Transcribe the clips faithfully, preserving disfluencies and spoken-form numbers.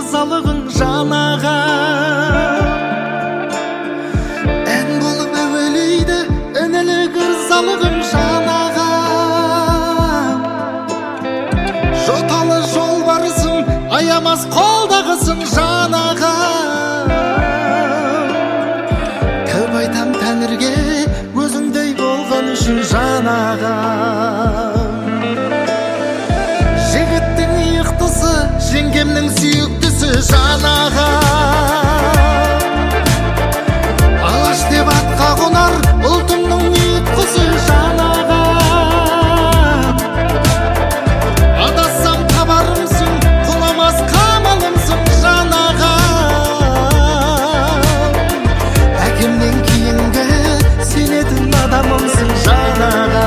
ырзалығың жанаға. Ән болып әуелейді інілік ырзалығың жанаға. Жоталы жол барысың, аямас қолдағысың жанаға. Көп айтам тәңірге өзіңдей болған үшін жанаға. Жігіттің иықтысы, жеңгемнің сүйіктісі жанаға. Алаш деп атқа қонар ұлтымның ұйытқысы жанаға. Адассам табарымсың, құламас қамалымсың жанаға. Әкемнен кейінгі сенетін адамымсың жанаға.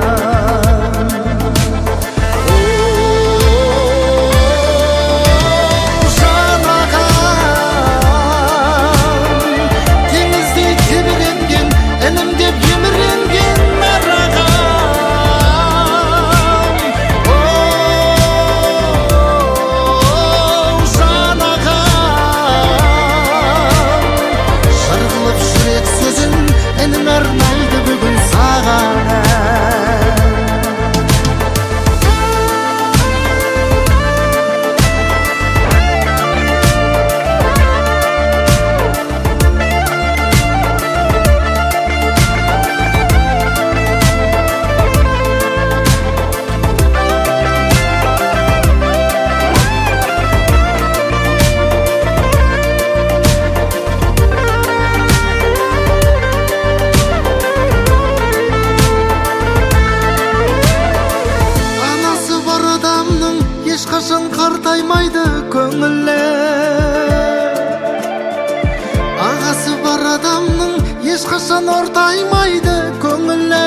Ешқашан қартаймайды көңілі. Ағасы бар адамның ешқашан ортаймайды көңілі.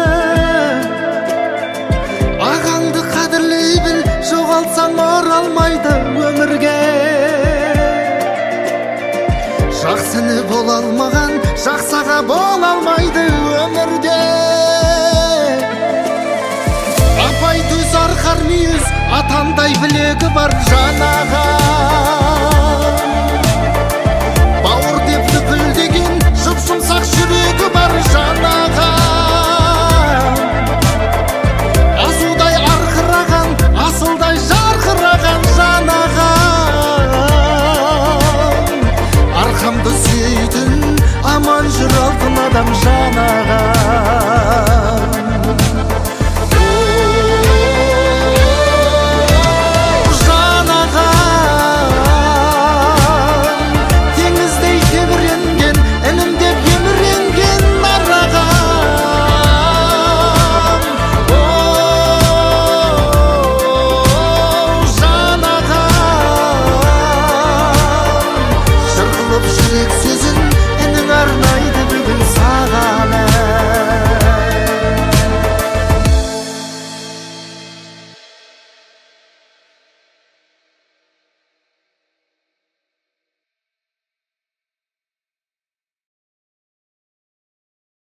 Ағаңды қадірлей біл, жоғалтсаң оралмайды өмірге. Жақсыны бола алмаған жақсаға бола алмайды өмірде. Апай төз арқар мүйіз, атандай білегі бар жанаға.